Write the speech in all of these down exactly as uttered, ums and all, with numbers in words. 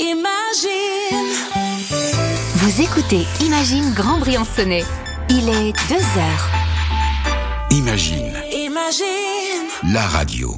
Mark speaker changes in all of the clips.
Speaker 1: Imagine.
Speaker 2: Vous écoutez Imagine Grand Briançonnais. Il est deux heures.
Speaker 3: Imagine.
Speaker 1: Imagine.
Speaker 3: La radio.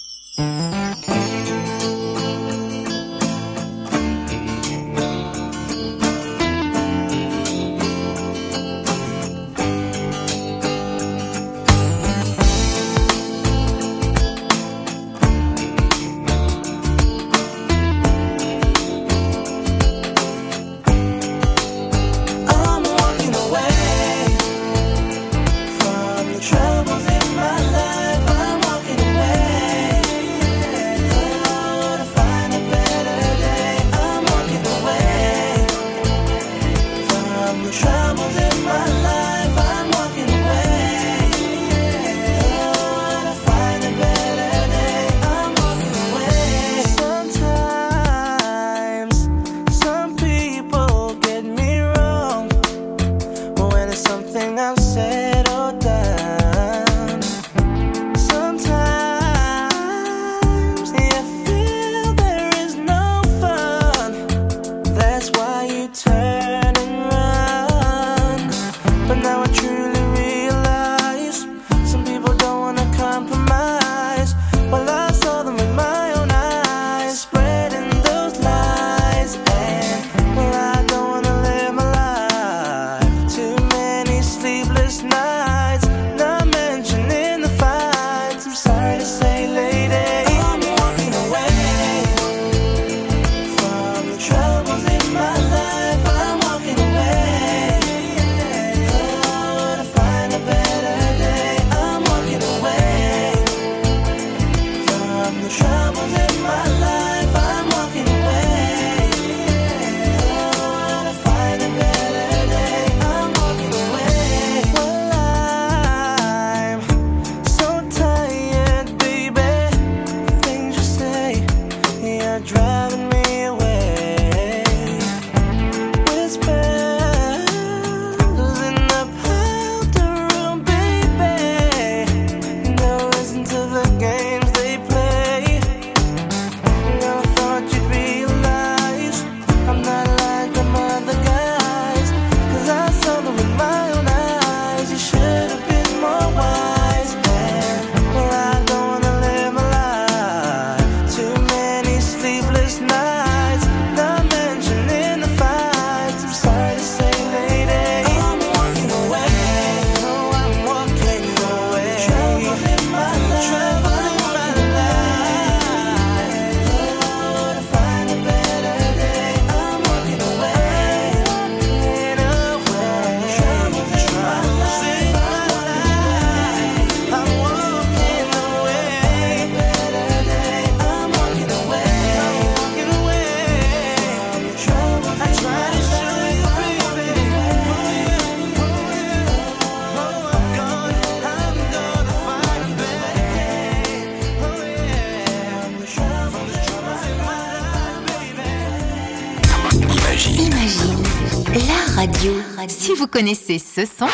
Speaker 2: Si vous connaissez ce son,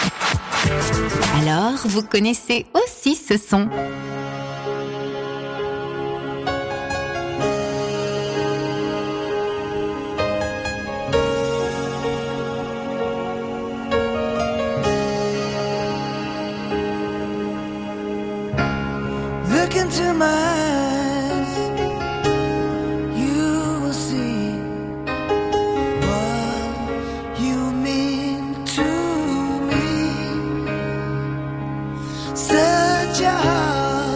Speaker 2: alors vous connaissez aussi ce son.
Speaker 4: Look into my eyes, you will see what you mean to me. Search your heart.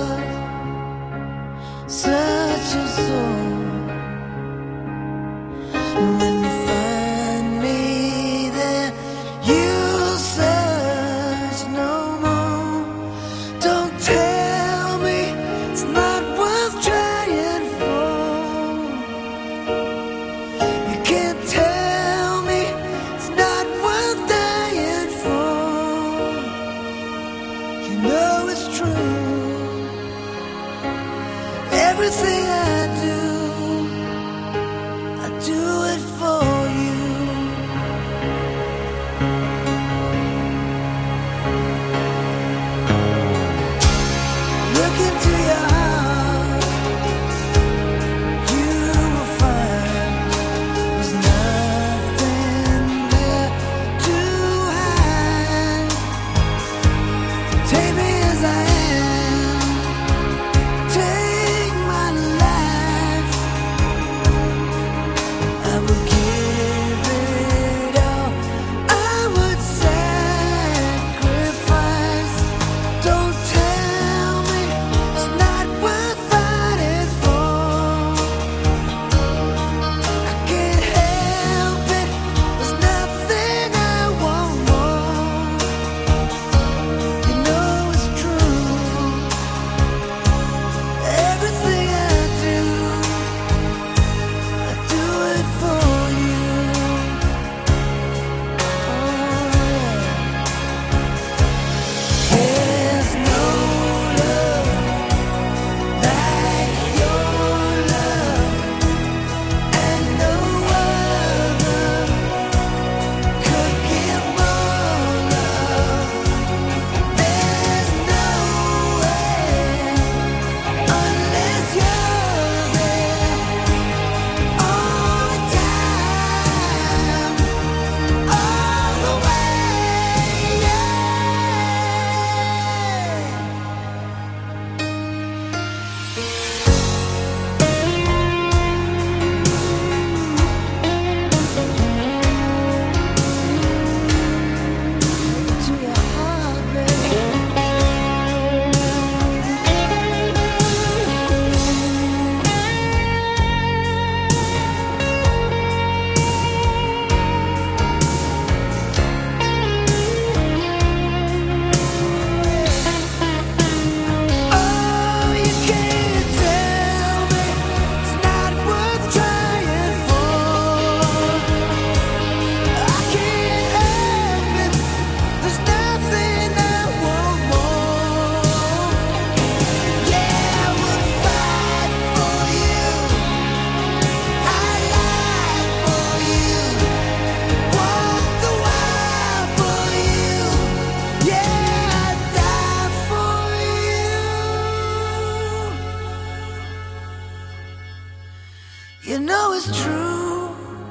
Speaker 4: was true.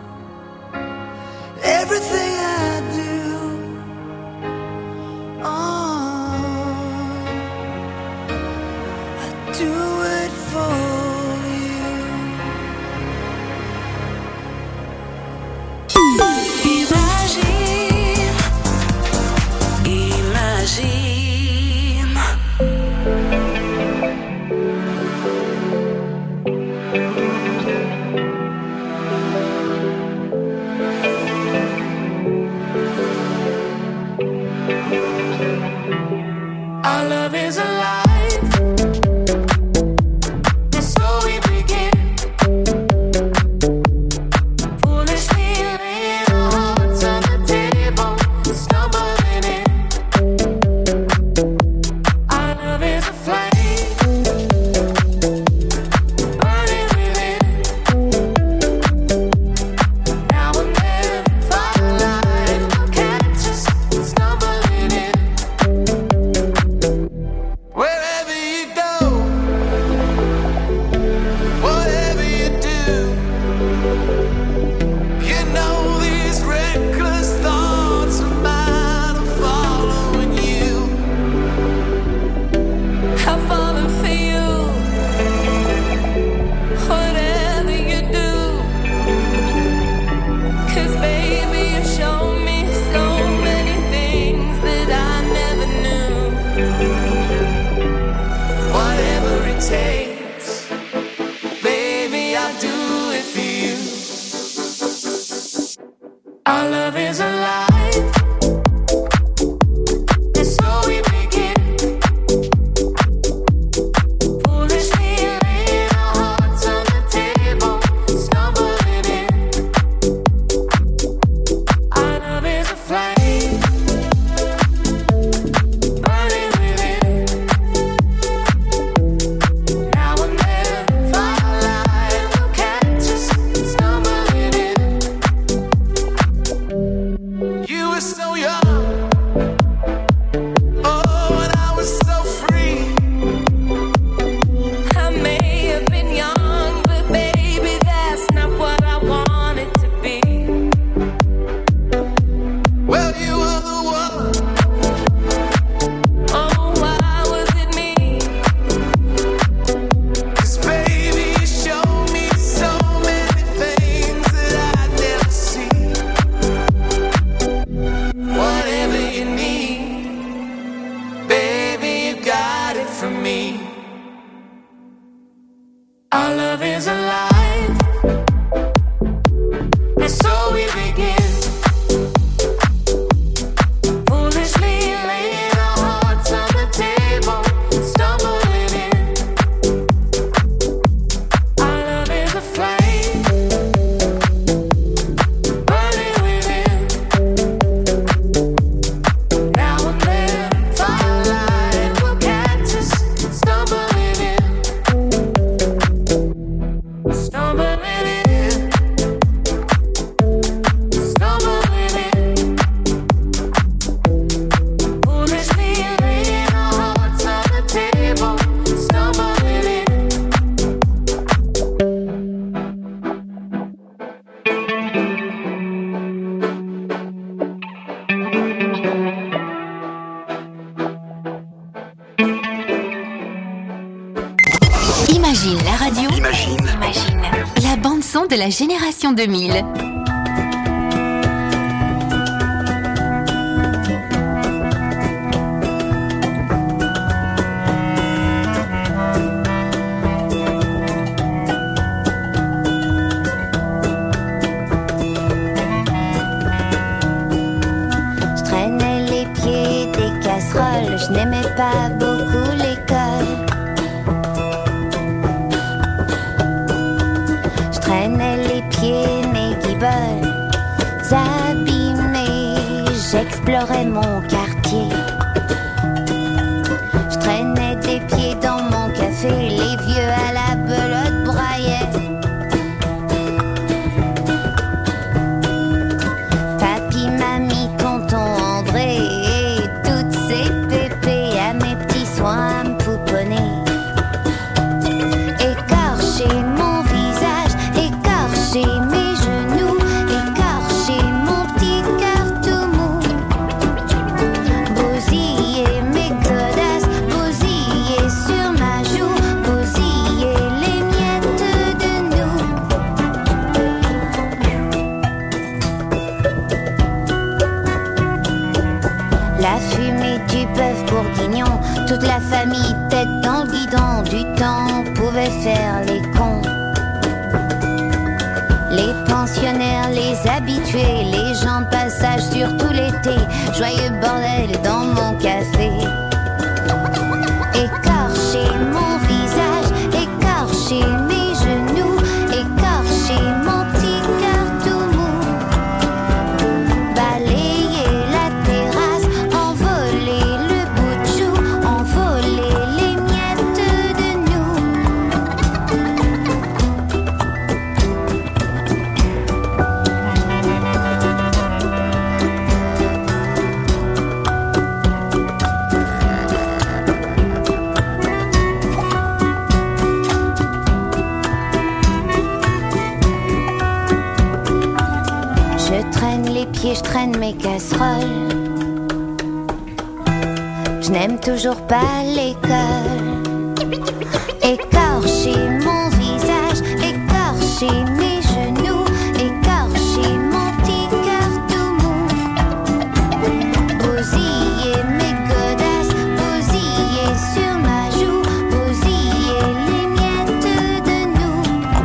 Speaker 4: Everything I do, oh, I do it for you.
Speaker 1: Imagine, imagine.
Speaker 5: Our love is alive, and so we begin. Foolishly laying our hearts on the table, stumbling in. Our love is a flame, burning within. Now and then, firelight will catch us stumbling in. Wherever you go, whatever you do, you know these reckless thoughts of mine are following you.
Speaker 1: I'm falling for you. Whatever you do, 'cause baby you show me so many things that I never knew.
Speaker 5: Whatever it takes, baby, I'll do it for you. Our love is alive, and so we begin. Foolishly laying our hearts on the table, stumbling in. Our love is a flame, burning within. Now and then, firelight will catch us stumbling in. You were so young, oh, and I was so free.
Speaker 1: I may have been young, but baby that's not what I wanted to be.
Speaker 5: Well, you were the one.
Speaker 1: Oh, why was it me?
Speaker 5: 'Cause baby, you showed me so many things that I'd never see. Whatever you need, baby, you got it from me. Our love is alive, and so we begin. Foolishly laying our hearts on the table, stumbling in. Our love is a flame, burning within. Now and then, firelight will catch us stumbling in. Stumbling in. Stumbling in. Foolishly laying our hearts on the table, stumbling in.
Speaker 2: Imagine la radio.
Speaker 3: Imagine.
Speaker 2: Imagine la bande son de la génération deux mille.
Speaker 6: Je traînais les pieds des casseroles, je n'aimais pas beaucoup l'école. Je traînais les pieds, mes guiboles abîmés, j'explorais mon quartier. Je traînais des pieds dans mon café, les vieux à la belote braillaient. Papy, mamie, tonton André et toutes ces pépées à mes petits soins à me pouponner. Écorcher mon visage, écorcher pensionnaires, les habitués, les gens de passage surtout l'été. Joyeux bordel dans mon café. Écorcher mon visage, écorcher mes genoux, écorcher mon petit cœur tout mou. Balayer la terrasse, envoler le bout de chou, envoler les miettes de nous. Je traîne les pieds, je traîne mes casseroles. Je n'aime toujours pas l'école. Écorcher mon visage, écorcher mes genoux, écorcher mon petit cœur tout mou. Bousiller mes godasses, bousiller sur ma joue, bousiller les miettes de nous.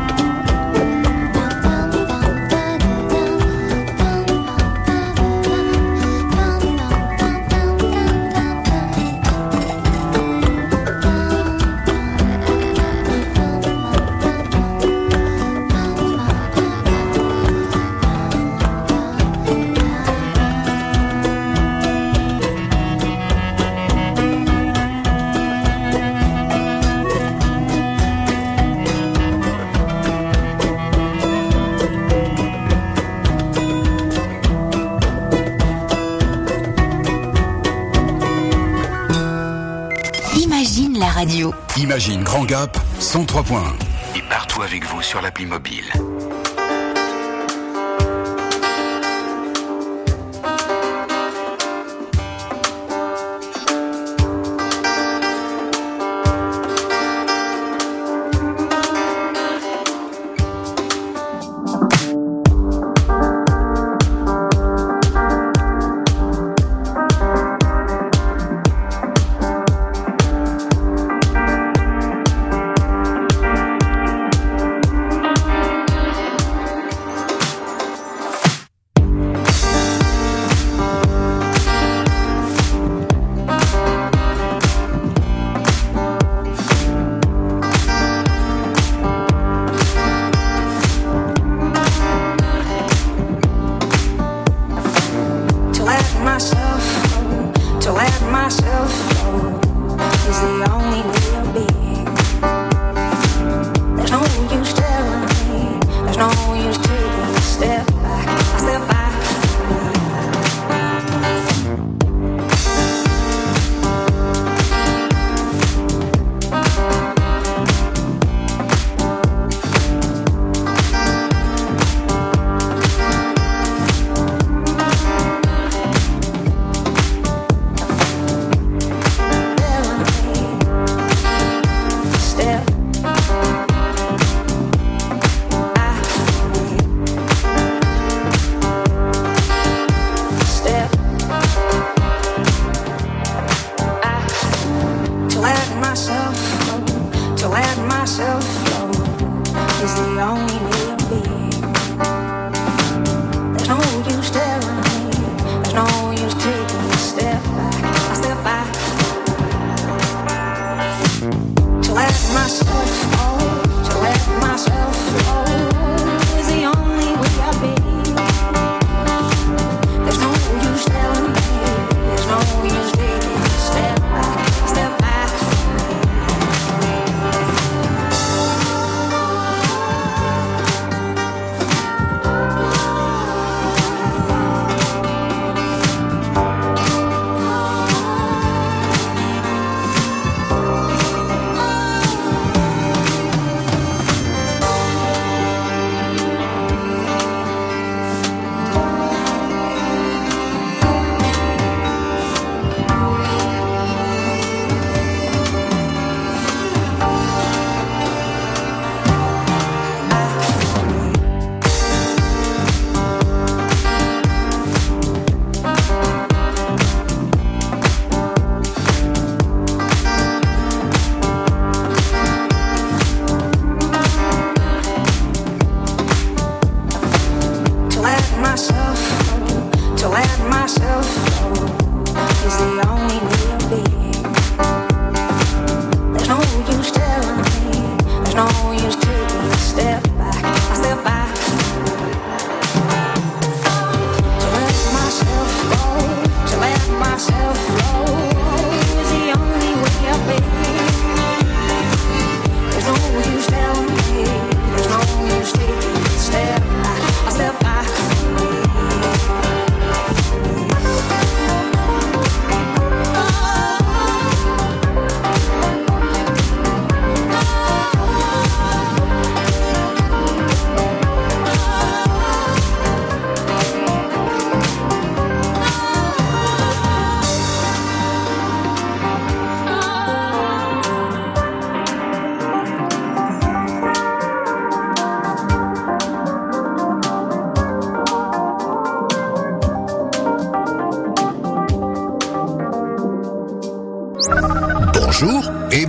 Speaker 2: Imagine la radio.
Speaker 3: Imagine Grand Gap cent trois point un. Et partout avec vous sur l'appli mobile.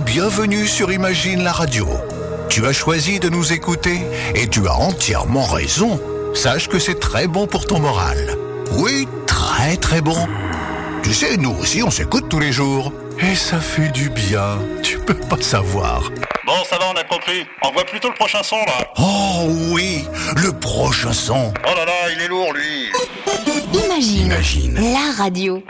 Speaker 3: bienvenue sur Imagine la radio. Tu as choisi de nous écouter et tu as entièrement raison. Sache que c'est très bon pour ton moral. Oui, très très bon. Tu sais, nous aussi on s'écoute tous les jours. Et ça fait du bien, tu peux pas savoir.
Speaker 7: Bon, ça va, on a compris. Envoie plutôt le prochain son, là.
Speaker 3: Oh oui, le prochain son.
Speaker 7: Oh là là, il est lourd, lui.
Speaker 2: Imagine,
Speaker 3: Imagine.
Speaker 2: la radio.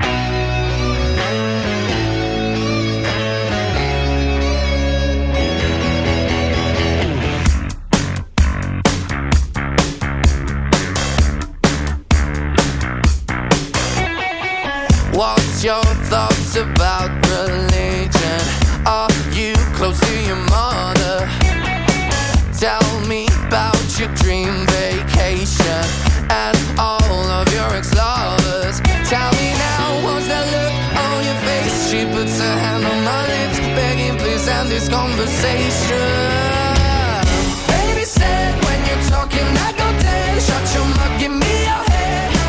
Speaker 5: What's your thoughts about religion? Are you close to your mother? Tell me about your dream vacation and all of your ex-lovers. Tell me now, what's that look on your face? She puts her hand on my lips, begging please end this conversation. Baby said when you're talking I go dead. Shut your mouth, give me your head.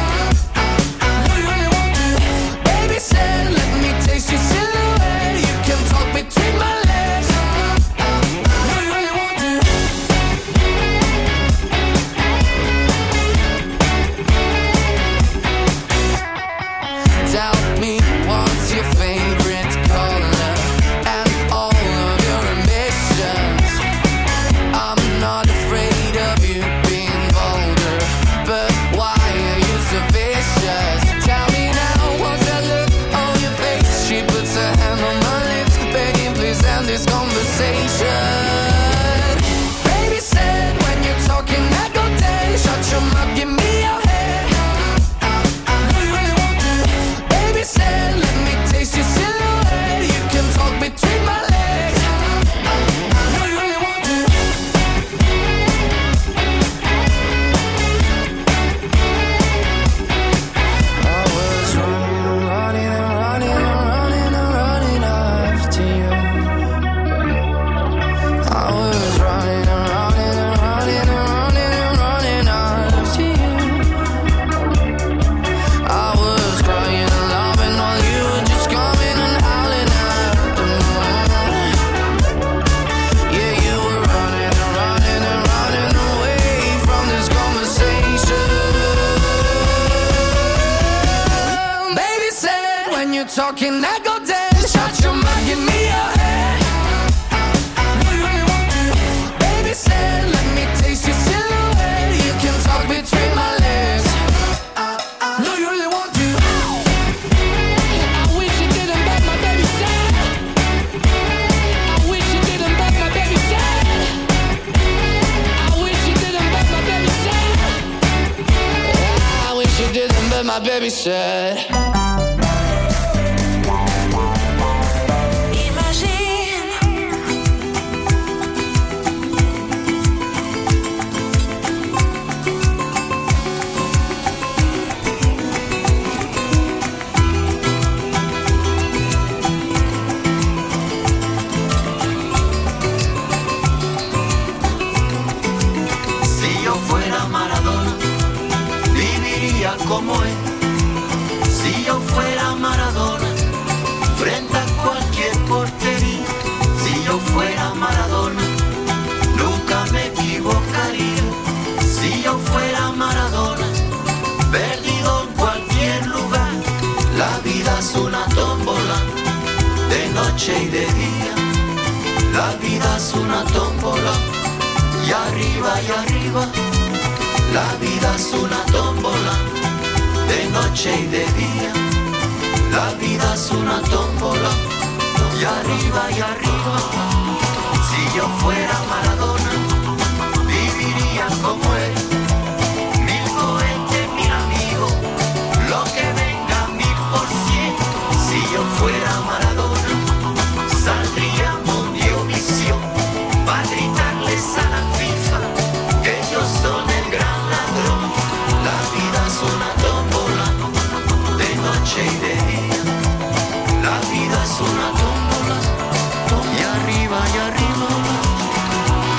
Speaker 5: Said, let me taste your silhouette. You can talk between my legs. Do you really want to? Tell me what's your favorite color and all of your ambitions. I'm not afraid of you being vulgar, but why are you so vicious? Tell me now, what's that look? She puts her hand on my lips, begging please end this conversation. Baby said when you're talking I go dead. Shut your mouth, give me your head. Do you really want to? Baby said let me taste your silhouette. You can talk between my legs. Do you really want to? I was running and running and running. Talking, I go dead. Shut your mouth, give me your head. Do you really want to? Baby said, let me taste your silhouette. You can talk between my legs. Do you really want to? I wish you didn't back my baby said. I wish you didn't back my baby said. I wish you didn't back my baby said. I wish you didn't back my baby said.
Speaker 8: Como él, si yo fuera Maradona, frente a cualquier portería, si yo fuera Maradona, nunca me equivocaría, si yo fuera Maradona, perdido en cualquier lugar, la vida es una tómbola, de noche y de día, la vida es una tómbola, y arriba y arriba, la vida es una tómbola, de noche y de día, la vida es una tómbola, y arriba y arriba, si yo fuera Maradona, viviría como él, mil cohetes, mil amigos, lo que venga mil por cien, si yo fuera Maradona, saldría Mundiovisión, para gritarles a la FIFA, que ellos son el gran ladrón, la vida es una tómbola, de noche y de día, la vida es una tómbola, y arriba y arriba,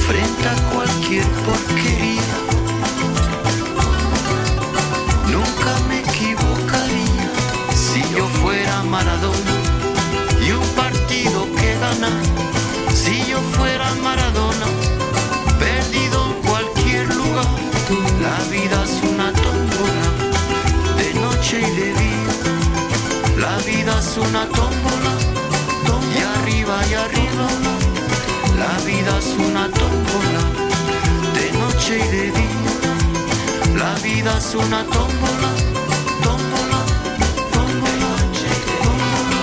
Speaker 8: frente a cualquier porquería. Nunca me equivocaría si yo fuera Maradona y un partido que ganar. Si yo fuera Maradona, perdido en cualquier lugar. La vida es una tómbola, de noche y de día. La vida es una tómbola, y arriba y arriba. La vida es una tómbola, de noche y de día. La vida es una tómbola, tómbola, tómbola, tómbola.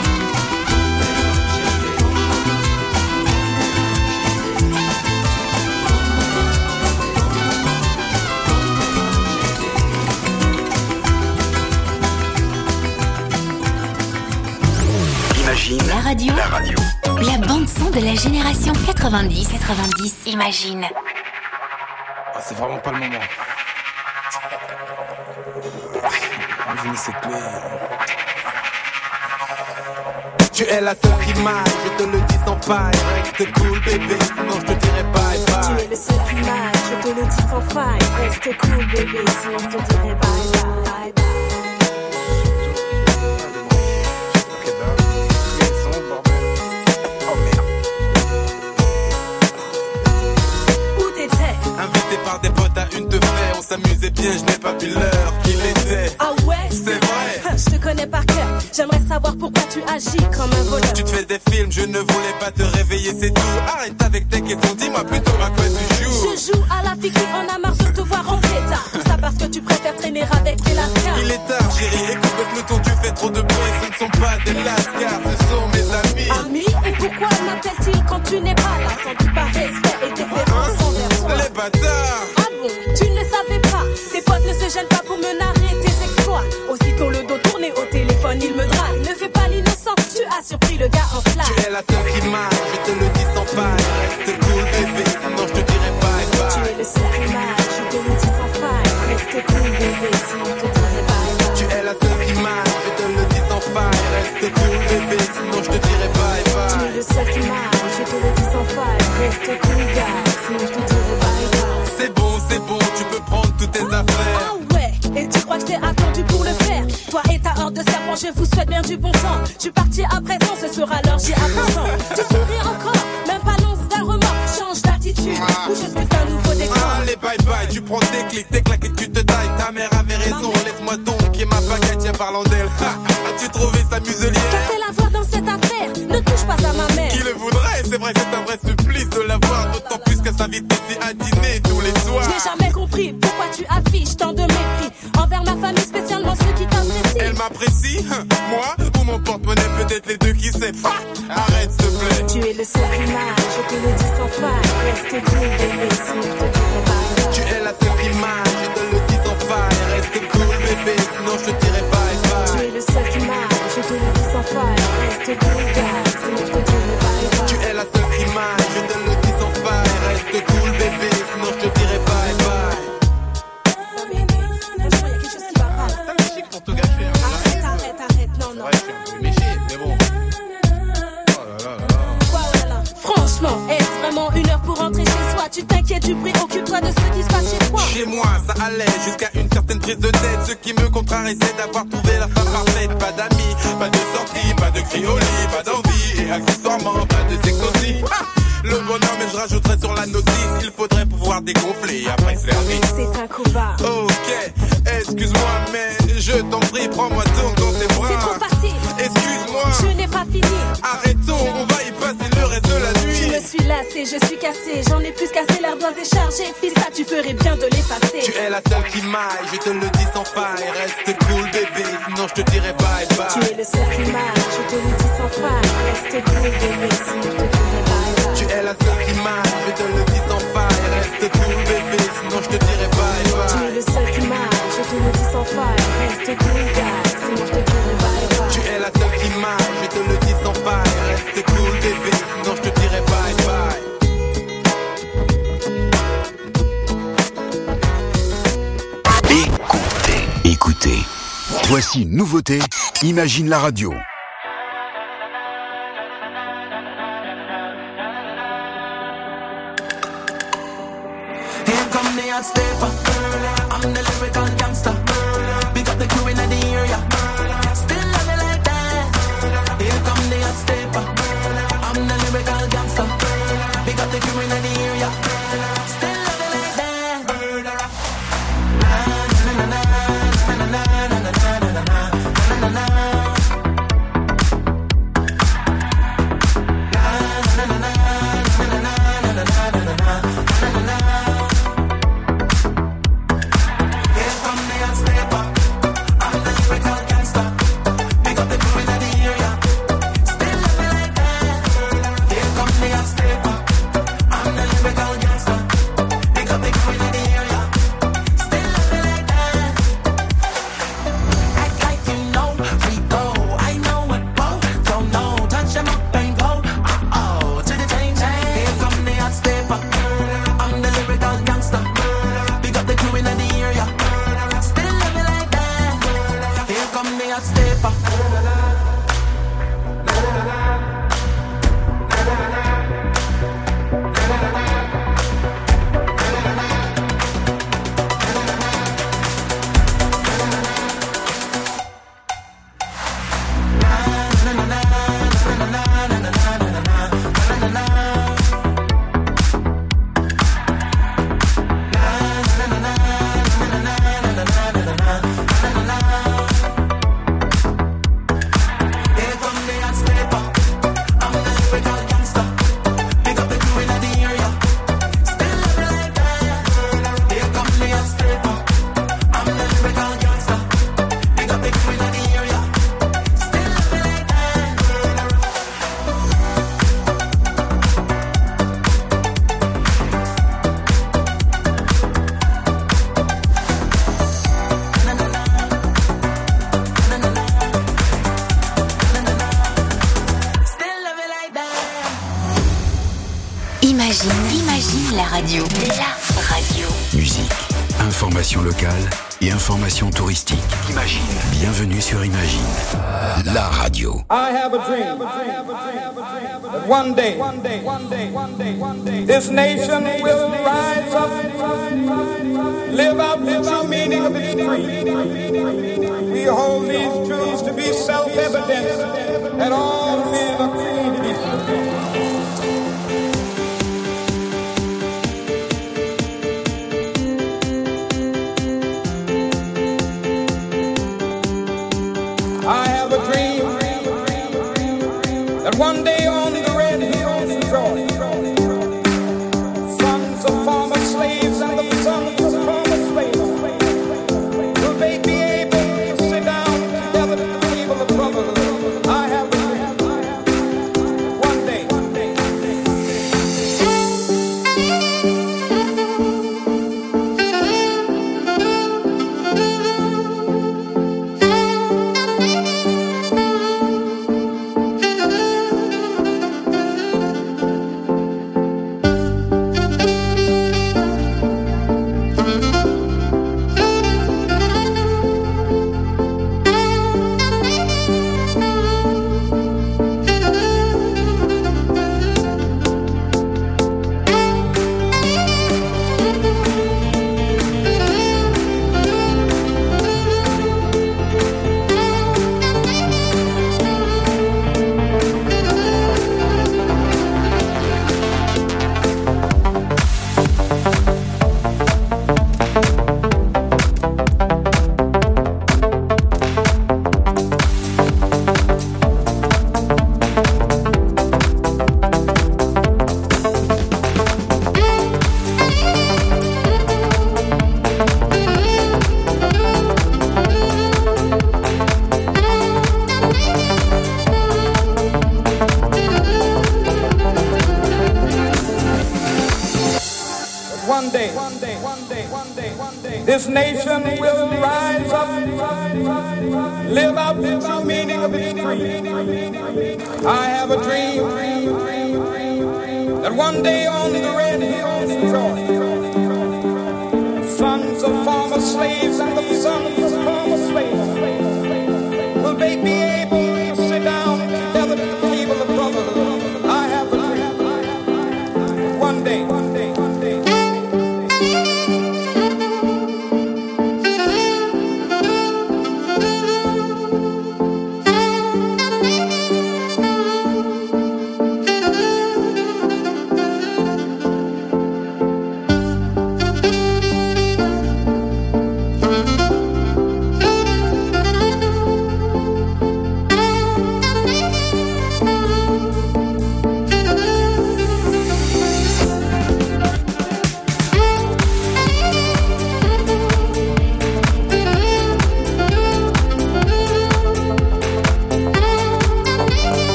Speaker 2: Imagine la radio, la radio, la bande son de la génération quatre-vingt-dix. quatre-vingt-dix. Imagine.
Speaker 9: Ah, c'est vraiment pas le moment. Imaginez cette clé. Tu es la seule qui m'aille, je te le dis sans faille. Reste cool bébé, sinon je te dirai bye bye.
Speaker 10: Tu es le seul qui m'aille, je te le dis sans faille. Reste cool bébé, sinon je te dirai bye bye, bye bye.
Speaker 9: Invité par des potes à une de fait, on s'amusait bien, je n'ai pas vu l'heure qu'il était.
Speaker 10: Ah ouais?
Speaker 9: C'est vrai.
Speaker 10: Je te connais par cœur, j'aimerais savoir pourquoi tu agis comme un voleur.
Speaker 9: Tu te fais des films, je ne voulais pas te réveiller, c'est tout. Arrête avec tes questions, dis-moi plutôt à quoi tu joues.
Speaker 10: Je joue à la fille qui en a marre de te voir rentrer tard. Tout ça parce que tu préfères traîner avec des lascars.
Speaker 9: Il est tard chérie, écoute le peloton, tu fais trop de bruit. Ce ne sont pas des lascars, ce sont mes amis.
Speaker 10: Amis? Et pourquoi m'appellent-ils quand tu n'es pas là? Sans doute par respect et déférence envers toi.
Speaker 9: Les bâtards.
Speaker 10: Ah bon? Tu ne savais pas? Tes potes ne se gênent pas pour me narrer tes exploits. Aussitôt le dos tourné au téléphone, il me drague. Ne fais pas l'innocent, tu as surpris le gars en flash.
Speaker 9: Tu es la seule qui m'aille, je te le dis sans faille. Reste cool bébé, sinon je te dirai bye bye.
Speaker 10: Tu es le seul qui m'aille, je te le dis sans faille. Reste cool bébé, sinon je te dirai bye bye.
Speaker 9: Tu es la seule qui m'aille, je te le dis sans faille. Reste cool bébé, sinon je te dirai bye bye.
Speaker 10: Tu es le seul qui m'aille, je te le dis sans faille. Reste cool gars, sinon je te dirai bye bye.
Speaker 9: C'est bon, c'est bon, tu peux prendre toutes tes affaires.
Speaker 10: Ah ouais, et tu crois que je t'ai attendu pour le faire? Toi et ta horde de serpents, je vous souhaite bien du bon temps. Je suis parti à présent, ce sera l'orgie à présent. Tu souris encore, même pas l'once d'un remords. Change d'attitude, ou je suis un nouveau décor.
Speaker 9: Allez bye bye, tu prends tes clics, tes claques et tu te tailles. Ta mère avait raison, laisse-moi donc qui est ma baguette, tiens parlant d'elle. As-tu trouvé sa muselière?
Speaker 10: Qu'a-t-elle à voir dans cette affaire? Ne touche pas à ma mère.
Speaker 9: Qui le voudrait? C'est vrai, c'est un vrai supplice de la voir. D'autant plus qu'elle s'invite ici à dîner tous les soirs.
Speaker 10: Je n'ai jamais compris pourquoi tu affiches tant de mépris envers ma famille, spécialement ceux qui t'apprécient.
Speaker 9: Elle m'apprécie? Moi? Ou mon porte-monnaie? Peut-être les deux, qui sait? Arrête s'il te plaît.
Speaker 10: Tu es le seul qui m'aille, je te le dis sans faille. Reste cool bébé, sinon je te dirai bye bye.
Speaker 9: Tu es la seule qui m'aille, je te le dis sans faille. Reste cool bébé, sinon je te dirai bye bye.
Speaker 10: Tu es le seul qui m'aille, je te le dis sans faille. Reste cool gars, sinon je te dirai bye bye.
Speaker 9: Tu es la seule qui m'aille, je te le dis sans faille. Reste cool bébé, sinon je te dirai bye bye.
Speaker 10: T'as le chic pour tout gâcher. Arrête, arrête, arrête, non, non.
Speaker 9: Ouais, je suis un peu méché, mais bon. Oh là là là.
Speaker 10: Quoi, oh là là. Franchement, est-ce vraiment une heure pour rentrer chez soi? Tu t'inquiètes du bruit, occupe-toi de ce qui se passe chez toi.
Speaker 9: Chez moi, ça allait jusqu'à une certaine prise de tête. Ce qui me contrarie, c'est d'avoir trouvé la femme parfaite. Pas d'amis, pas de sortie, pas de cri au lit, pas d'envie. Et accessoirement, pas de sexe aussi. Ah, le bonheur, mais je rajouterais sur la notice. Il faudrait pouvoir dégonfler, après c'est servi.
Speaker 10: C'est un combat.
Speaker 9: Ok, excuse-moi, mais je t'en prie, prends-moi donc dans tes bras.
Speaker 10: C'est trop facile.
Speaker 9: Excuse-moi.
Speaker 10: Je n'ai pas fini.
Speaker 9: Arrêtons, on va y passer le reste de la nuit.
Speaker 10: Je me suis lassée, je suis cassée. J'en ai plus cassé, l'ardoise est chargée. Fils, ça, tu ferais bien de l'effacer.
Speaker 9: Tu es la seule qui m'aille, je te le dis sans faille. Reste cool bébé, sinon je te dirai bye bye.
Speaker 10: Tu es le seul qui m'aille, je te le dis sans faille. Reste cool bébé, sinon je te dirai bye bye.
Speaker 9: Tu es la seule qui m'aille, je te le dis sans faille. Reste cool bébé, sinon je te dirai bye bye.
Speaker 10: Tu es le seul qui m'aille, je te le dis sans faille. Reste cool gars, sinon je te dirai bye bye.
Speaker 9: Tu es la seule qui m'aille, je te le dis sans faille. Reste cool bébé, sinon je te dirai bye bye.
Speaker 3: Écoutez, écoutez. Voici une nouveauté, Imagine la radio.
Speaker 8: come the hot stepper. I'm the lyrical gangster. Big up the crew in the area. Still love me like that. Here come the hot stepper. I'm the lyrical gangster. Big up the crew in the area. Still love me like that. Na na na na na na na na na na na na na.
Speaker 2: Imagine la radio. La radio.
Speaker 11: Musique, information locale et information touristique. Imagine. Bienvenue sur Imagine. La radio.
Speaker 12: I have a dream that one day, one day, one day, one day, one day, this nation will rise up, live out the true meaning of its creed. We hold these truths to be self-evident that all men are created equal. I have a dream that one day on the red hills of Georgia, sons of former slaves and the sons of former slaves, will they be able to sit down together at the table of brotherhood? I have a dream one day. One day, one day, one day, one day, one day, this nation will rise up, live out the true meaning of its creed. I have a dream that one day on the red hills of Georgia, sons of former slaves and the sons of former slaves, will they be able to sit down together at the table of brotherhood? I have a dream one day, one day, one day.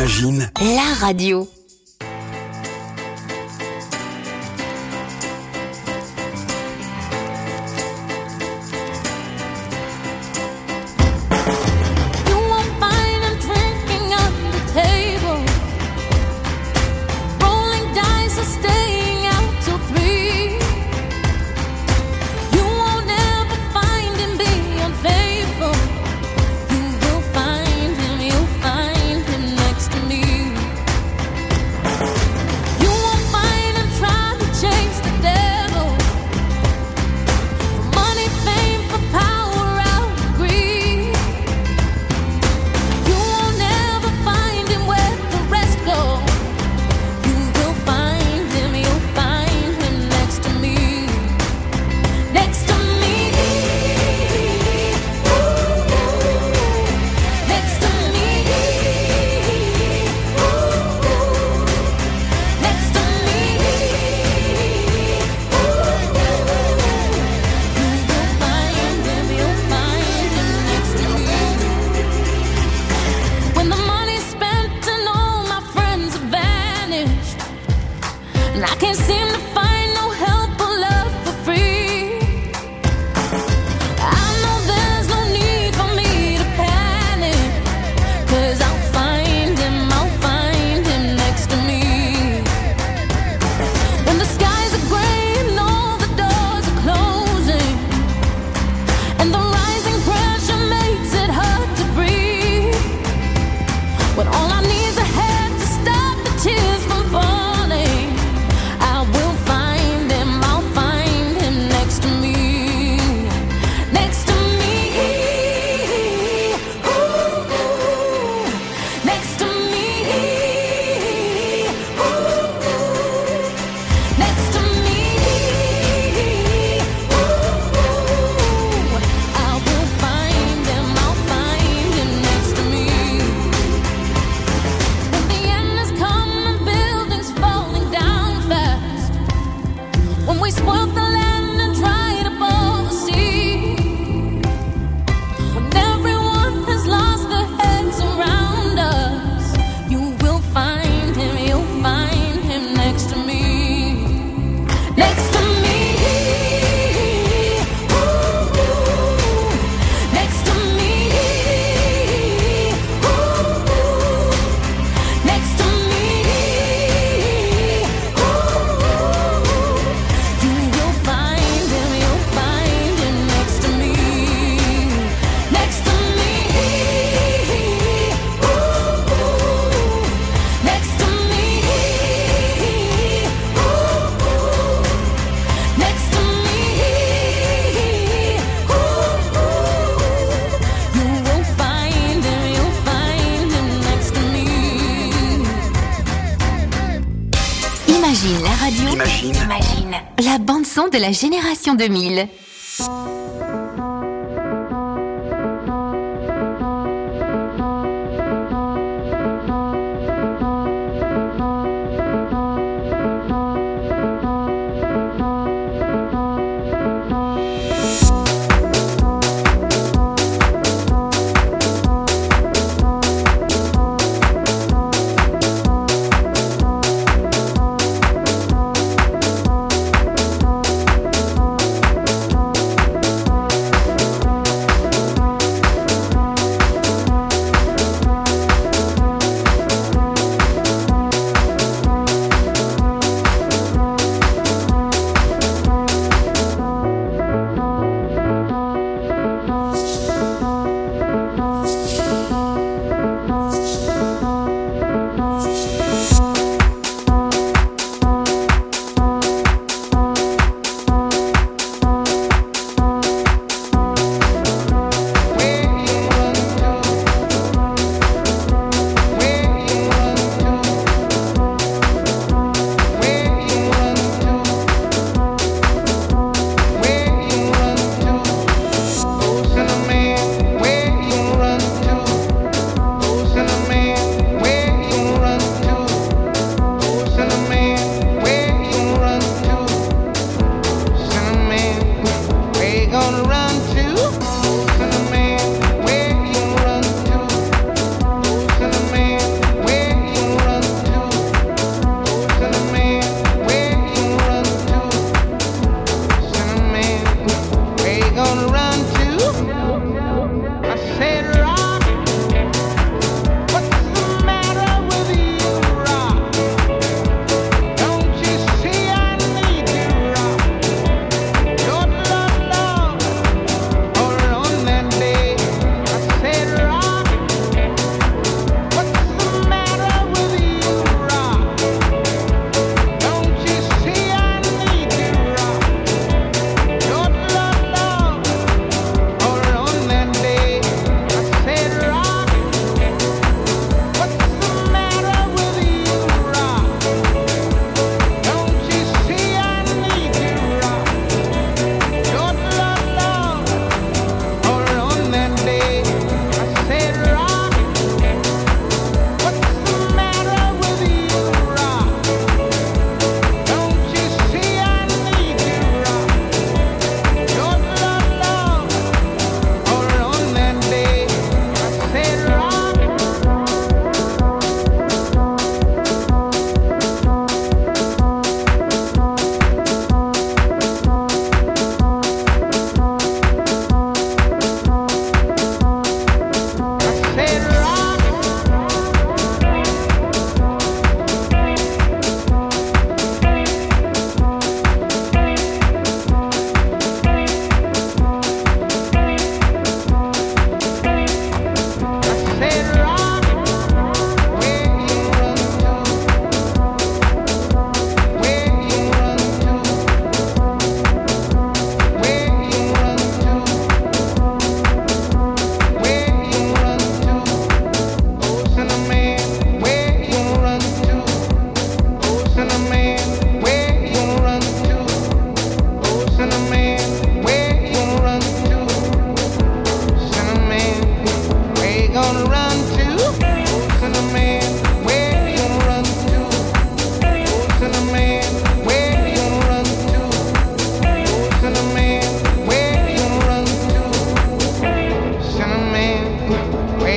Speaker 11: Imagine,
Speaker 2: la radio.
Speaker 11: Imagine.
Speaker 2: Imagine. La bande-son de la génération deux mille.
Speaker 6: Thank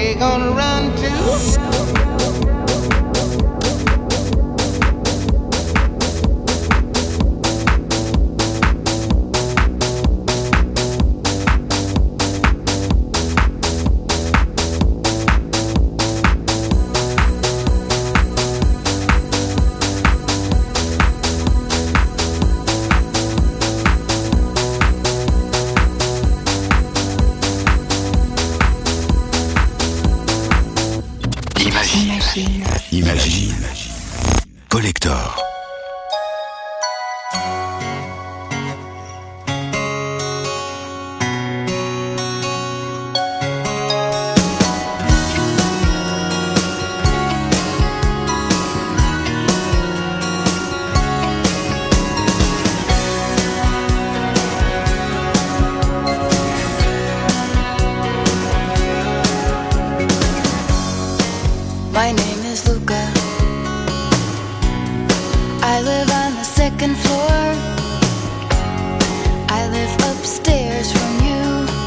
Speaker 13: they gonna run to?
Speaker 11: Imagine. Collector.
Speaker 14: My name is Luca. I live on the second floor. I live upstairs from you.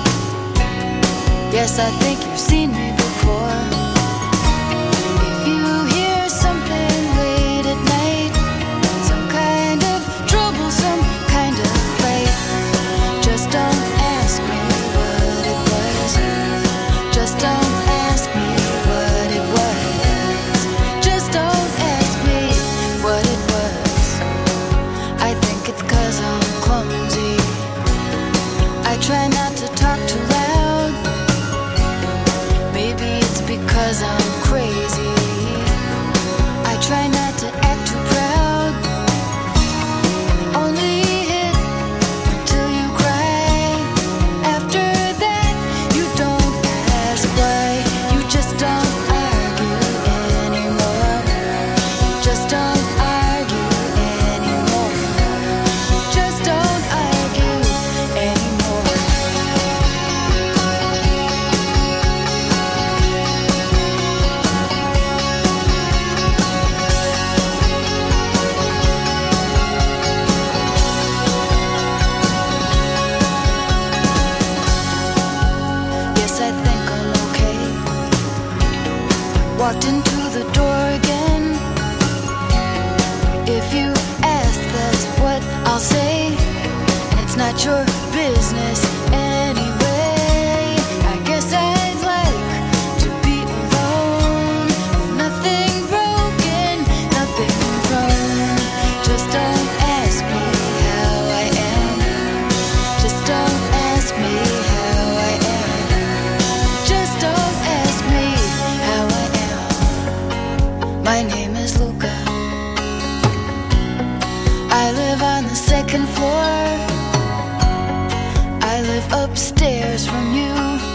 Speaker 14: Yes, I think you've seen me before. If you hear something late at night, some kind of trouble, some kind of fight, just don't ask me what it was. Just don't ask me what it was. Just don't ask me what it was. I think it's 'cause I'm clumsy. I try not to talk too loud. Maybe it's because I'm crazy. I try not to act too proud. Only hit till you cry. After that, you don't ask why. You just don't argue anymore. Just don't argue anymore. Just don't argue anymore. Yes, I think I'm okay. Walked into the door again. If you ask, that's what I'll say. And it's not your business anyway. I guess I'd like to be alone. With nothing broken, nothing wrong. Just don't ask me how I am. Just don't ask me how I am. Just don't ask me how I am. My name is Luca. I live on the second floor. I live upstairs from you.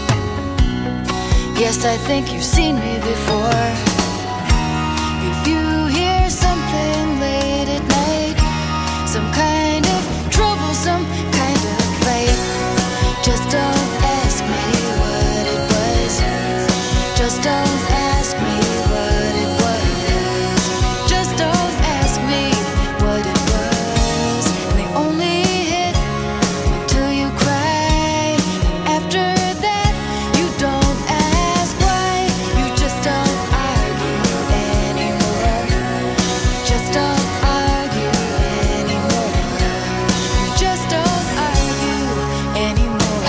Speaker 14: Yes, I think you've seen me before. If you hear something late at night, some kind of trouble, some kind of fight, just don't ask me what it was. Just don't ask me what it was. Just don't ask me what it was. And they only hit until you cry. After that, you don't ask why. You just don't argue anymore. Just don't argue anymore. Just don't argue anymore.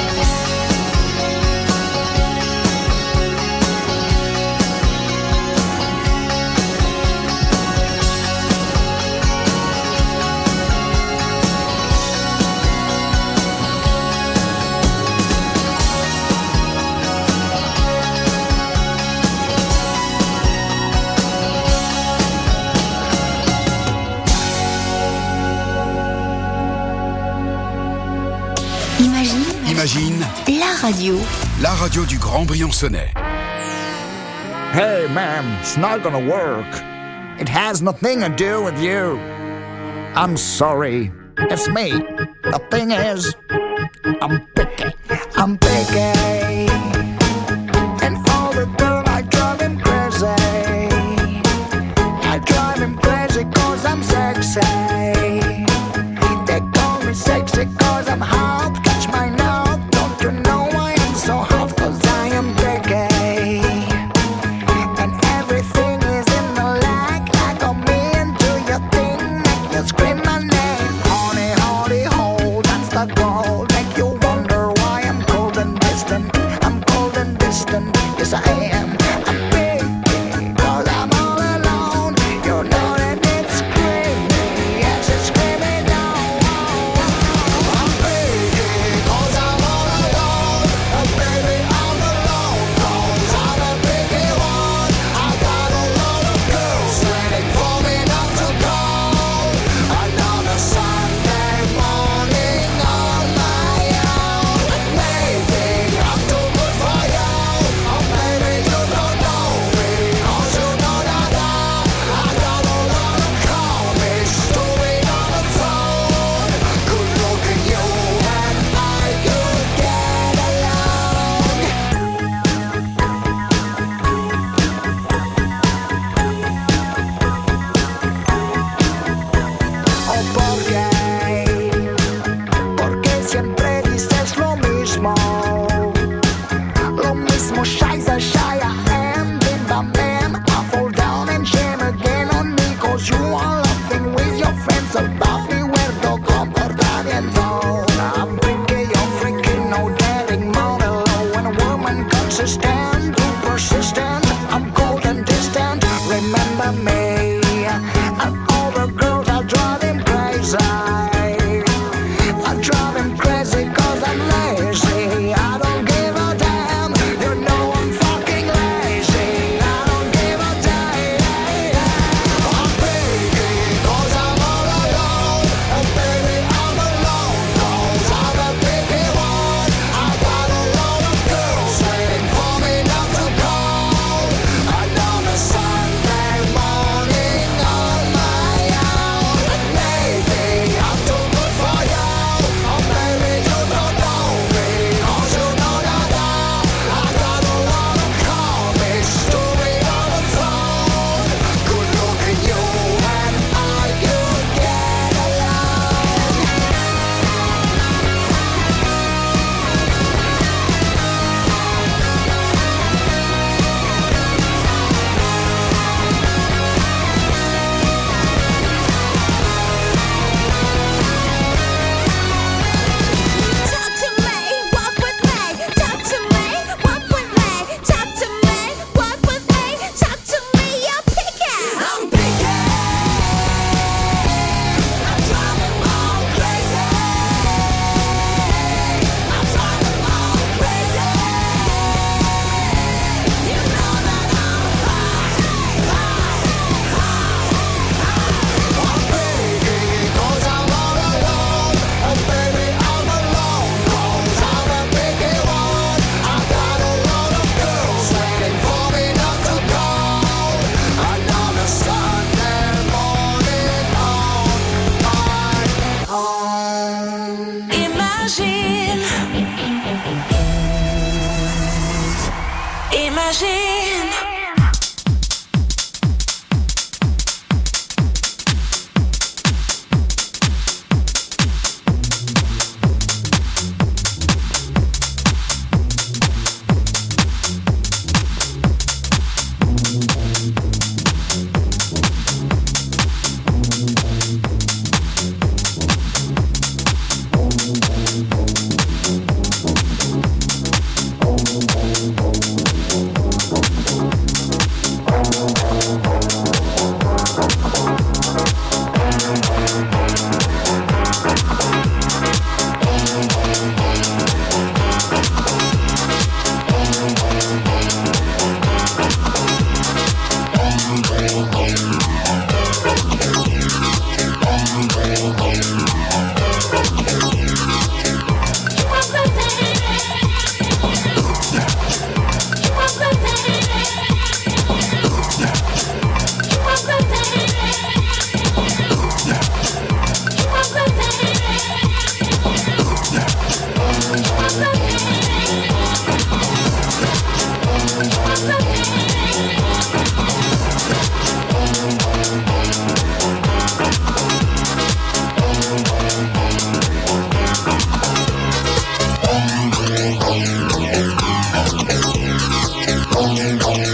Speaker 2: Imagine
Speaker 11: Imagine
Speaker 2: la radio.
Speaker 11: la radio du Grand Briançonnais.
Speaker 15: Hey, ma'am, it's not gonna work. It has nothing to do with you. I'm sorry. It's me. The thing is, I'm picky. I'm picky. And all the girl I drive him crazy. I drive him crazy 'cause I'm sexy. They call me sexy 'cause I'm hot. Catch my nose. Don't you know I am so hot 'cause I am picky.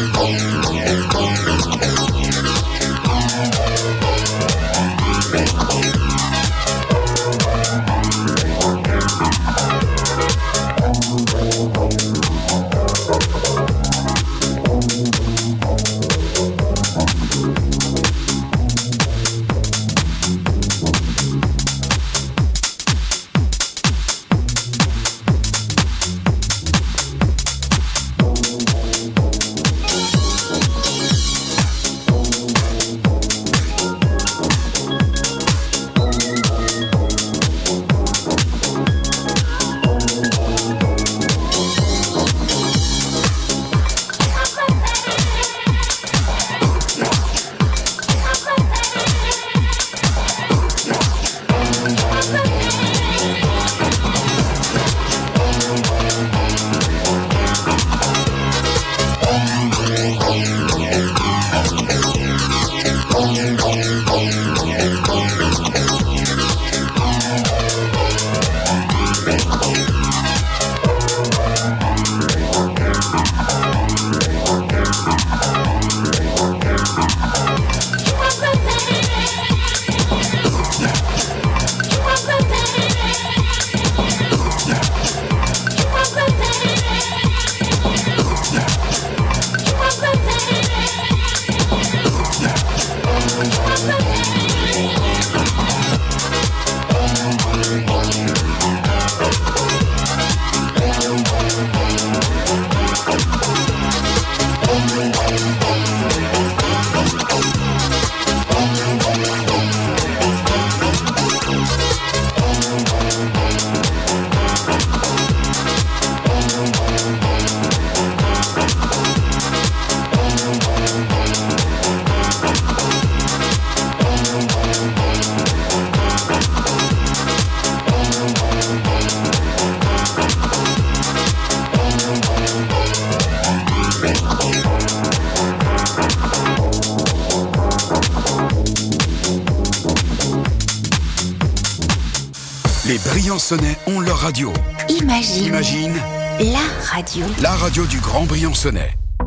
Speaker 11: Les Briançonnais ont leur radio.
Speaker 2: Imagine.
Speaker 11: Imagine.
Speaker 2: La radio.
Speaker 11: La radio du Grand Briançonnais.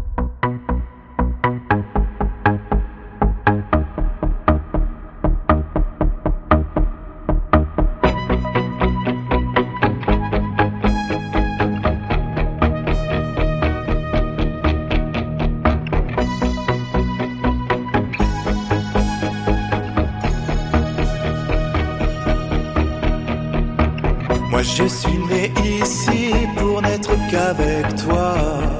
Speaker 13: Moi je suis né ici pour n'être qu'avec toi,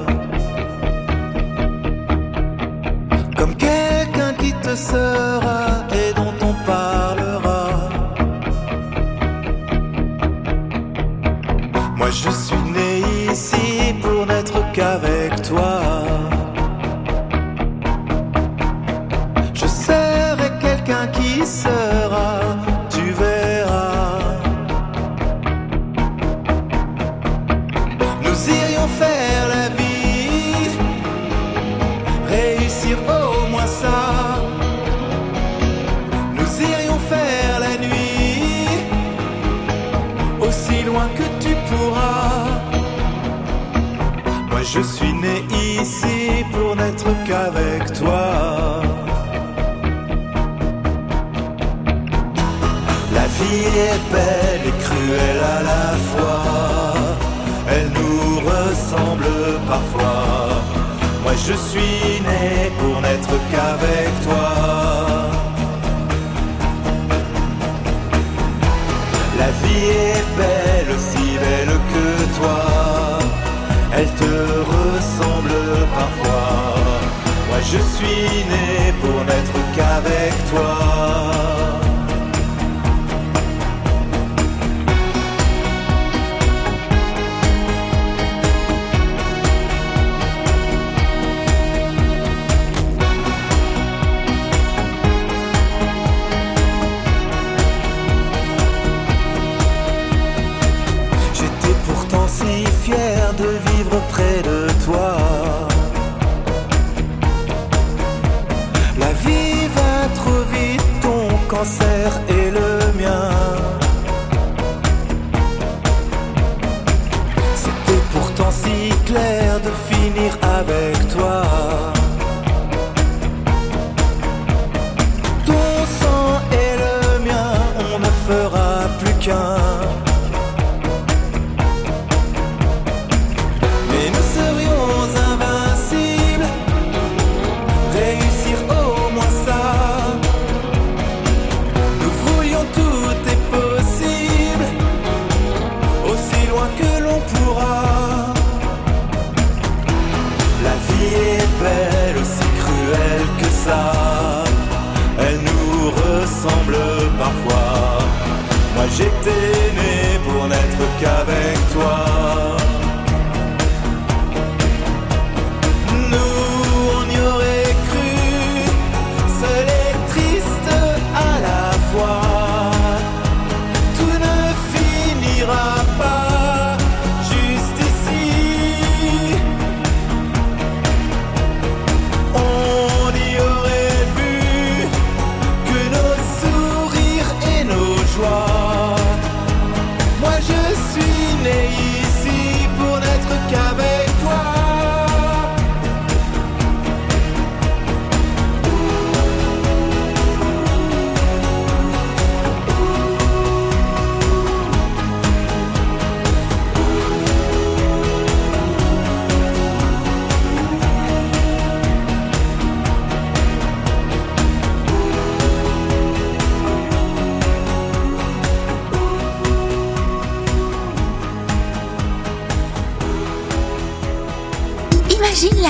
Speaker 13: comme quelqu'un qui te sera et dont on parlera. Moi je suis né ici pour n'être qu'avec toi. Je serai quelqu'un qui sera, tu verras. Nous irions faire la vie, réussir au moins ça. Nous irions faire la nuit, aussi loin que tu pourras. Moi je suis né ici pour n'être qu'avec toi. La vie est belle et cruelle à la fois, elle nous ressemble parfois. Moi je suis né pour n'être qu'avec toi. La vie est belle, aussi belle que toi, elle te ressemble parfois. Moi je suis né pour n'être qu'avec toi. Si fier de vivre près de toi. La vie va trop vite, ton cancer et le mien. C'était pourtant si clair de finir avec toi.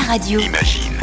Speaker 2: radio.
Speaker 11: Imagine.